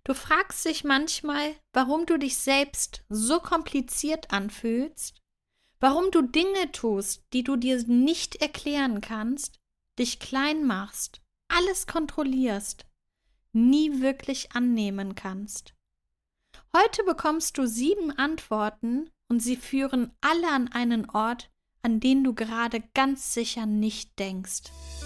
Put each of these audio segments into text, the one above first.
Du fragst dich manchmal, warum du dich selbst so kompliziert anfühlst, warum du Dinge tust, die du dir nicht erklären kannst, dich klein machst, alles kontrollierst, nie wirklich annehmen kannst. Heute bekommst du 7 Antworten und sie führen alle an einen Ort, an den du gerade ganz sicher nicht denkst.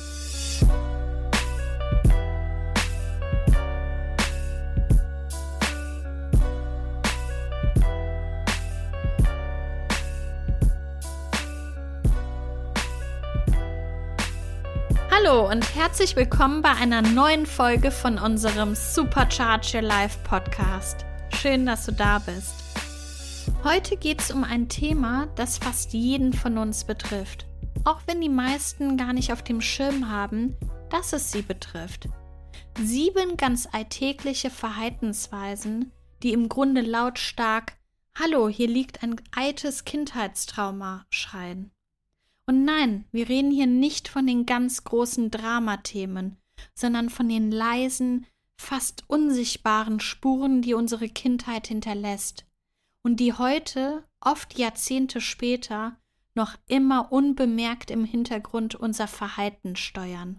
Hallo und herzlich willkommen bei einer neuen Folge von unserem Supercharge Your Life Podcast. Schön, dass du da bist. Heute geht es um ein Thema, das fast jeden von uns betrifft. Auch wenn die meisten gar nicht auf dem Schirm haben, dass es sie betrifft. 7 ganz alltägliche Verhaltensweisen, die im Grunde lautstark „Hallo, hier liegt ein altes Kindheitstrauma" schreien. Und nein, wir reden hier nicht von den ganz großen Dramathemen, sondern von den leisen, fast unsichtbaren Spuren, die unsere Kindheit hinterlässt und die heute, oft Jahrzehnte später, noch immer unbemerkt im Hintergrund unser Verhalten steuern.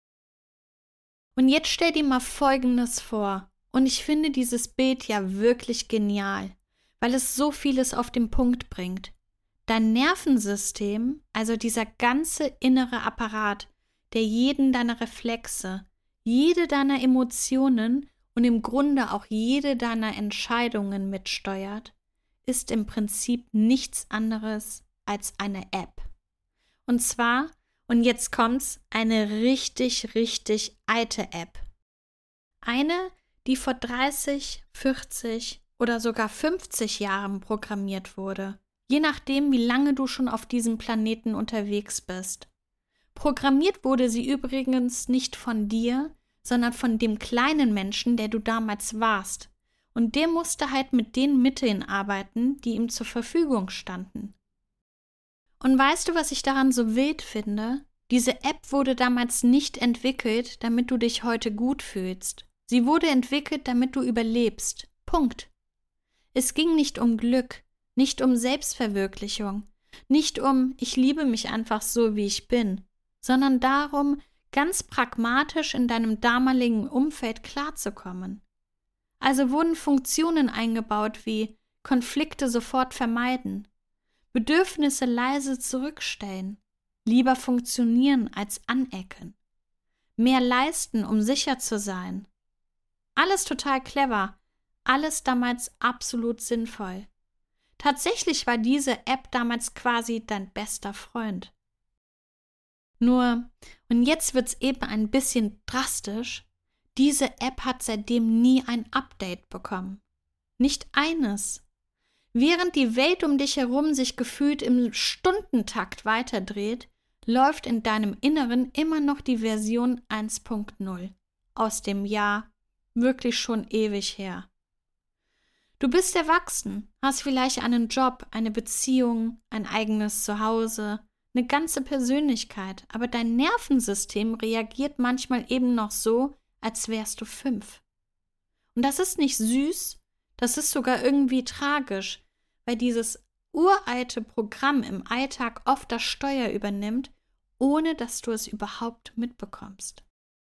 Und jetzt stell dir mal Folgendes vor, und ich finde dieses Bild ja wirklich genial, weil es so vieles auf den Punkt bringt. Dein Nervensystem, also dieser ganze innere Apparat, der jeden deiner Reflexe, jede deiner Emotionen und im Grunde auch jede deiner Entscheidungen mitsteuert, ist im Prinzip nichts anderes als eine App. Und zwar, und jetzt kommt's, eine richtig, richtig alte App. Eine, die vor 30, 40 oder sogar 50 Jahren programmiert wurde. Je nachdem, wie lange du schon auf diesem Planeten unterwegs bist. Programmiert wurde sie übrigens nicht von dir, sondern von dem kleinen Menschen, der du damals warst. Und der musste halt mit den Mitteln arbeiten, die ihm zur Verfügung standen. Und weißt du, was ich daran so wild finde? Diese App wurde damals nicht entwickelt, damit du dich heute gut fühlst. Sie wurde entwickelt, damit du überlebst. Punkt. Es ging nicht um Glück. Nicht um Selbstverwirklichung, nicht um „ich liebe mich einfach so, wie ich bin", sondern darum, ganz pragmatisch in deinem damaligen Umfeld klarzukommen. Also wurden Funktionen eingebaut wie Konflikte sofort vermeiden, Bedürfnisse leise zurückstellen, lieber funktionieren als anecken, mehr leisten, um sicher zu sein. Alles total clever, alles damals absolut sinnvoll. Tatsächlich war diese App damals quasi dein bester Freund. Nur, und jetzt wird's eben ein bisschen drastisch, diese App hat seitdem nie ein Update bekommen. Nicht eines. Während die Welt um dich herum sich gefühlt im Stundentakt weiterdreht, läuft in deinem Inneren immer noch die Version 1.0 aus dem Jahr wirklich schon ewig her. Du bist erwachsen, hast vielleicht einen Job, eine Beziehung, ein eigenes Zuhause, eine ganze Persönlichkeit, aber dein Nervensystem reagiert manchmal eben noch so, als wärst du 5. Und das ist nicht süß, das ist sogar irgendwie tragisch, weil dieses uralte Programm im Alltag oft das Steuer übernimmt, ohne dass du es überhaupt mitbekommst.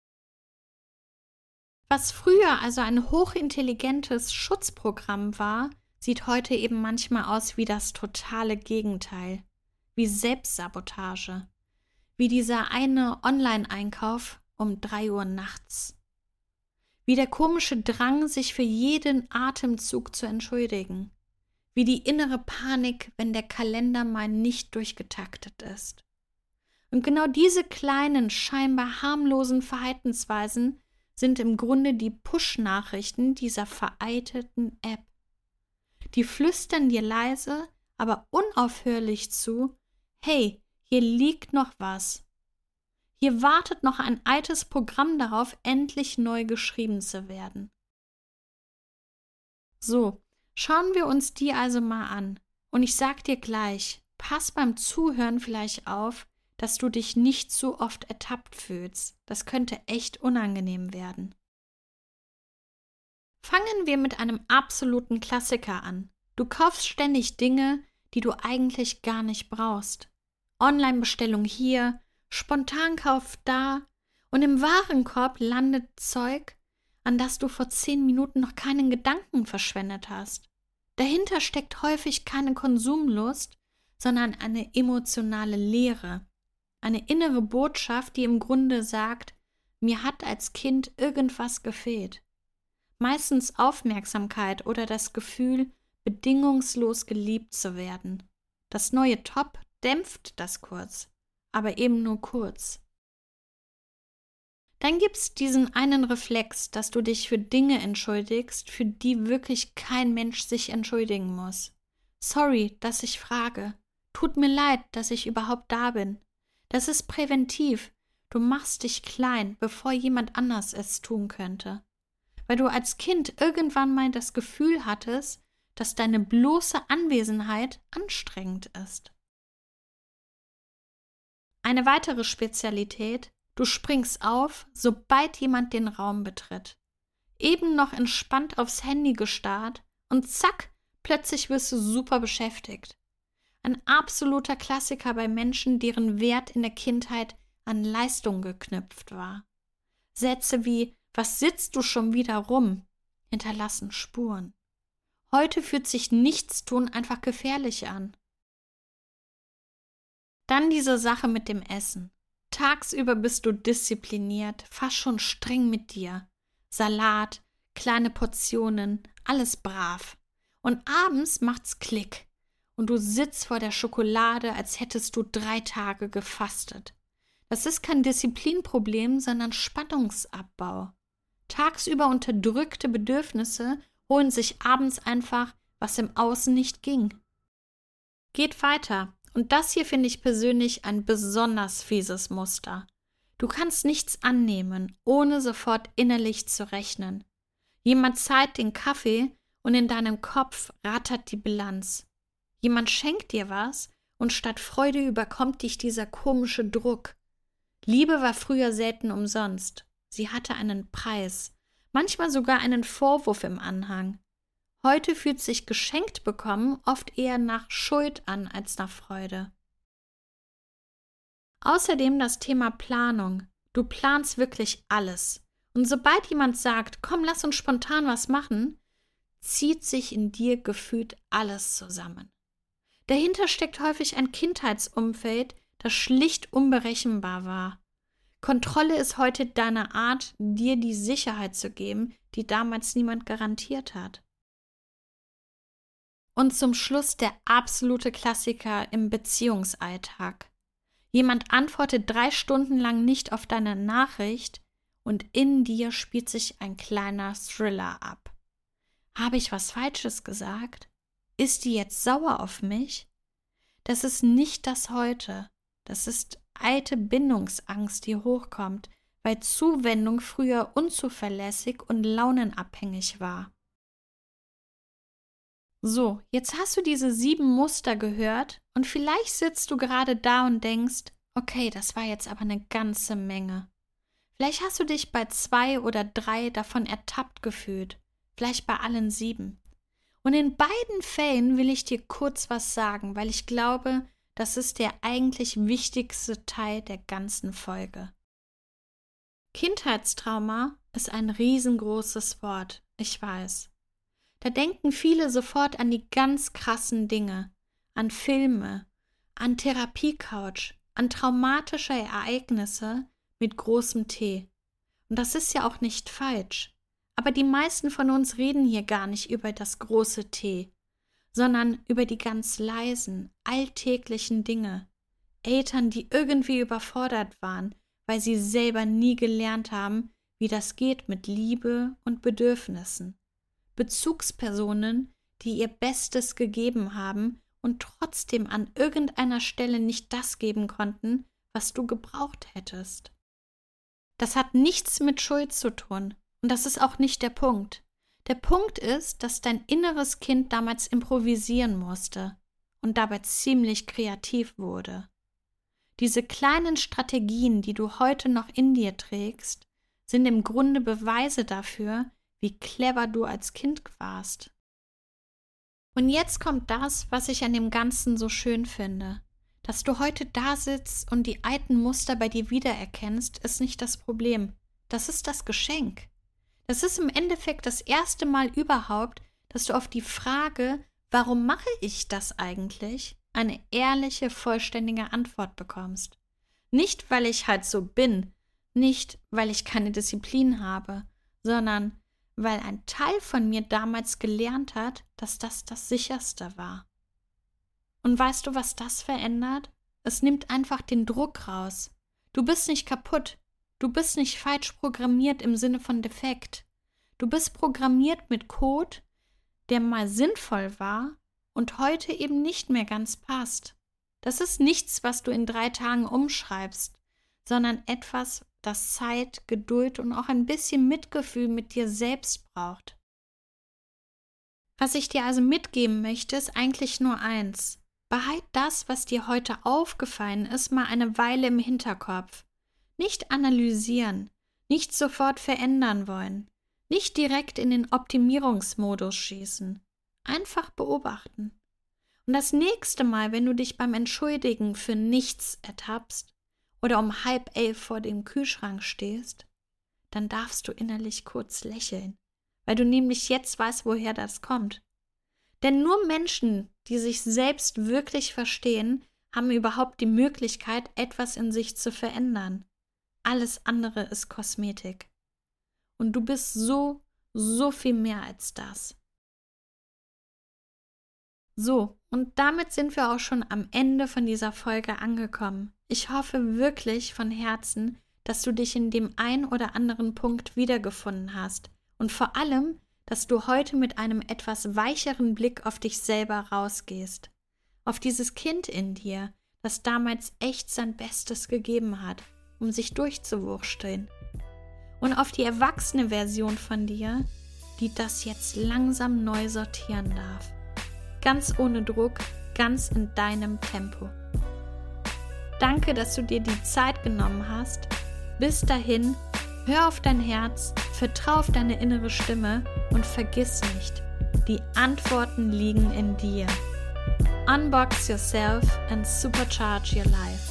Was früher also ein hochintelligentes Schutzprogramm war, sieht heute eben manchmal aus wie das totale Gegenteil, wie Selbstsabotage, wie dieser eine Online-Einkauf um 3 Uhr nachts, wie der komische Drang, sich für jeden Atemzug zu entschuldigen, wie die innere Panik, wenn der Kalender mal nicht durchgetaktet ist. Und genau diese kleinen, scheinbar harmlosen Verhaltensweisen sind im Grunde die Push-Nachrichten dieser veralteten App. Die flüstern dir leise, aber unaufhörlich zu: Hey, hier liegt noch was. Hier wartet noch ein altes Programm darauf, endlich neu geschrieben zu werden. So, schauen wir uns die also mal an. Und ich sag dir gleich, pass beim Zuhören vielleicht auf, dass du dich nicht zu oft ertappt fühlst. Das könnte echt unangenehm werden. Fangen wir mit einem absoluten Klassiker an. Du kaufst ständig Dinge, die du eigentlich gar nicht brauchst. Online-Bestellung hier, Spontankauf da und im Warenkorb landet Zeug, an das du vor 10 Minuten noch keinen Gedanken verschwendet hast. Dahinter steckt häufig keine Konsumlust, sondern eine emotionale Leere. Eine innere Botschaft, die im Grunde sagt, mir hat als Kind irgendwas gefehlt. Meistens Aufmerksamkeit oder das Gefühl, bedingungslos geliebt zu werden. Das neue Top dämpft das kurz, aber eben nur kurz. Dann gibt's diesen einen Reflex, dass du dich für Dinge entschuldigst, für die wirklich kein Mensch sich entschuldigen muss. Sorry, dass ich frage. Tut mir leid, dass ich überhaupt da bin. Das ist präventiv. Du machst dich klein, bevor jemand anders es tun könnte. Weil du als Kind irgendwann mal das Gefühl hattest, dass deine bloße Anwesenheit anstrengend ist. Eine weitere Spezialität: Du springst auf, sobald jemand den Raum betritt. Eben noch entspannt aufs Handy gestarrt und zack, plötzlich wirst du super beschäftigt. Ein absoluter Klassiker bei Menschen, deren Wert in der Kindheit an Leistung geknüpft war. Sätze wie „Was sitzt du schon wieder rum?" hinterlassen Spuren. Heute fühlt sich Nichtstun einfach gefährlich an. Dann diese Sache mit dem Essen. Tagsüber bist du diszipliniert, fast schon streng mit dir. Salat, kleine Portionen, alles brav. Und abends macht's Klick und du sitzt vor der Schokolade, als hättest du 3 Tage gefastet. Das ist kein Disziplinproblem, sondern Spannungsabbau. Tagsüber unterdrückte Bedürfnisse holen sich abends einfach, was im Außen nicht ging. Geht weiter. Und das hier finde ich persönlich ein besonders fieses Muster. Du kannst nichts annehmen, ohne sofort innerlich zu rechnen. Jemand zahlt den Kaffee und in deinem Kopf rattert die Bilanz. Jemand schenkt dir was und statt Freude überkommt dich dieser komische Druck. Liebe war früher selten umsonst. Sie hatte einen Preis, manchmal sogar einen Vorwurf im Anhang. Heute fühlt sich geschenkt bekommen oft eher nach Schuld an als nach Freude. Außerdem das Thema Planung. Du planst wirklich alles. Und sobald jemand sagt, komm, lass uns spontan was machen, zieht sich in dir gefühlt alles zusammen. Dahinter steckt häufig ein Kindheitsumfeld, das schlicht unberechenbar war. Kontrolle ist heute deine Art, dir die Sicherheit zu geben, die damals niemand garantiert hat. Und zum Schluss der absolute Klassiker im Beziehungsalltag. Jemand antwortet 3 Stunden lang nicht auf deine Nachricht und in dir spielt sich ein kleiner Thriller ab. Habe ich was Falsches gesagt? Ist die jetzt sauer auf mich? Das ist nicht das Heute. Das ist alte Bindungsangst, die hochkommt, weil Zuwendung früher unzuverlässig und launenabhängig war. So, jetzt hast du diese 7 Muster gehört und vielleicht sitzt du gerade da und denkst, okay, das war jetzt aber eine ganze Menge. Vielleicht hast du dich bei 2 oder 3 davon ertappt gefühlt, vielleicht bei allen 7. Und in beiden Fällen will ich dir kurz was sagen, weil ich glaube, das ist der eigentlich wichtigste Teil der ganzen Folge. Kindheitstrauma ist ein riesengroßes Wort, ich weiß. Da denken viele sofort an die ganz krassen Dinge, an Filme, an Therapiecouch, an traumatische Ereignisse mit großem T. Und das ist ja auch nicht falsch. Aber die meisten von uns reden hier gar nicht über das große T, sondern über die ganz leisen, alltäglichen Dinge. Eltern, die irgendwie überfordert waren, weil sie selber nie gelernt haben, wie das geht mit Liebe und Bedürfnissen. Bezugspersonen, die ihr Bestes gegeben haben und trotzdem an irgendeiner Stelle nicht das geben konnten, was du gebraucht hättest. Das hat nichts mit Schuld zu tun und das ist auch nicht der Punkt. Der Punkt ist, dass dein inneres Kind damals improvisieren musste und dabei ziemlich kreativ wurde. Diese kleinen Strategien, die du heute noch in dir trägst, sind im Grunde Beweise dafür, wie clever du als Kind warst. Und jetzt kommt das, was ich an dem Ganzen so schön finde. Dass du heute da sitzt und die alten Muster bei dir wiedererkennst, ist nicht das Problem. Das ist das Geschenk. Das ist im Endeffekt das erste Mal überhaupt, dass du auf die Frage, warum mache ich das eigentlich, eine ehrliche, vollständige Antwort bekommst. Nicht, weil ich halt so bin, nicht, weil ich keine Disziplin habe, sondern weil ein Teil von mir damals gelernt hat, dass das das Sicherste war. Und weißt du, was das verändert? Es nimmt einfach den Druck raus. Du bist nicht kaputt. Du bist nicht falsch programmiert im Sinne von defekt. Du bist programmiert mit Code, der mal sinnvoll war und heute eben nicht mehr ganz passt. Das ist nichts, was du in 3 Tagen umschreibst, sondern etwas, das Zeit, Geduld und auch ein bisschen Mitgefühl mit dir selbst braucht. Was ich dir also mitgeben möchte, ist eigentlich nur eins. Behalt das, was dir heute aufgefallen ist, mal eine Weile im Hinterkopf. Nicht analysieren, nicht sofort verändern wollen, nicht direkt in den Optimierungsmodus schießen. Einfach beobachten. Und das nächste Mal, wenn du dich beim Entschuldigen für nichts ertappst oder um 10:30 vor dem Kühlschrank stehst, dann darfst du innerlich kurz lächeln, weil du nämlich jetzt weißt, woher das kommt. Denn nur Menschen, die sich selbst wirklich verstehen, haben überhaupt die Möglichkeit, etwas in sich zu verändern. Alles andere ist Kosmetik. Und du bist so viel mehr als das. So, und damit sind wir auch schon am Ende von dieser Folge angekommen. Ich hoffe wirklich von Herzen, dass du dich in dem ein oder anderen Punkt wiedergefunden hast und vor allem, dass du heute mit einem etwas weicheren Blick auf dich selber rausgehst. Auf dieses Kind in dir, das damals echt sein Bestes gegeben hat, um sich durchzuwursteln. Und auf die erwachsene Version von dir, die das jetzt langsam neu sortieren darf. Ganz ohne Druck, ganz in deinem Tempo. Danke, dass du dir die Zeit genommen hast. Bis dahin, hör auf dein Herz, vertrau auf deine innere Stimme und vergiss nicht, die Antworten liegen in dir. Unbox yourself and supercharge your life.